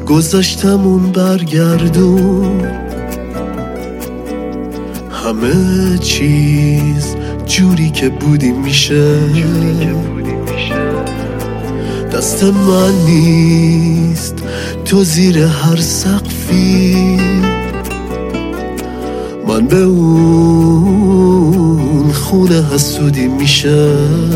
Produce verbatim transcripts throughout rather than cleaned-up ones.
گذشتمون برگردون، همه چیز جوری که بودی میشه. دست من نیست تو زیر هر سقفی، من به اون خونه حسودی میشه.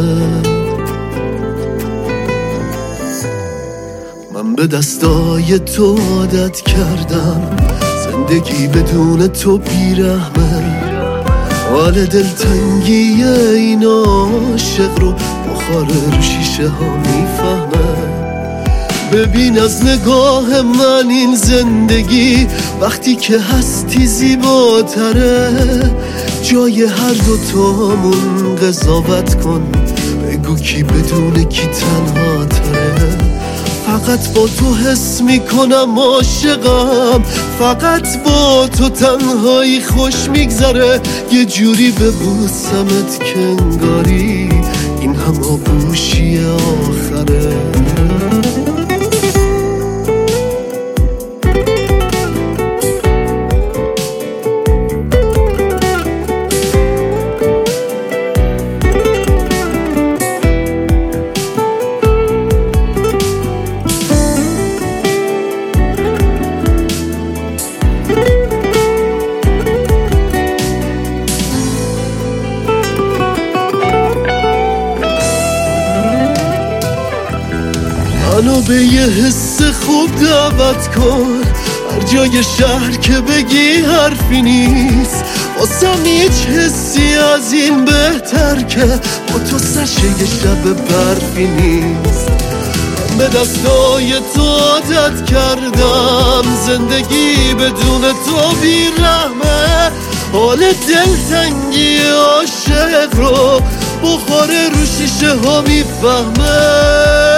من به دستای تو عادت کردم، زندگی بدون تو بیرحمه. حال دلتنگی این عاشق رو بخار رو شیشه ها میفهمه. ببین از نگاه من این زندگی وقتی که هستی زیباتره. جای هر دوتامون قضاوت کن، بگو کی بدون کی تنها تره. فقط با تو حس میکنم عاشقم، فقط با تو تنهایی خوش میگذره. یه جوری ببوسمت که انگاری این هم آغوشی آخره. منو به یه حس خوب دعوت کن، هر جای شهر که بگی حرفی نیست. واسم هیچ حسی از این بهتر که با تو سشه یه شب برفی نیست. من به دستای تو عادت کردم، زندگی بدون تو بیرحمه. حال دلتنگی عاشق رو بخاره رو شیشه ها میفهمه.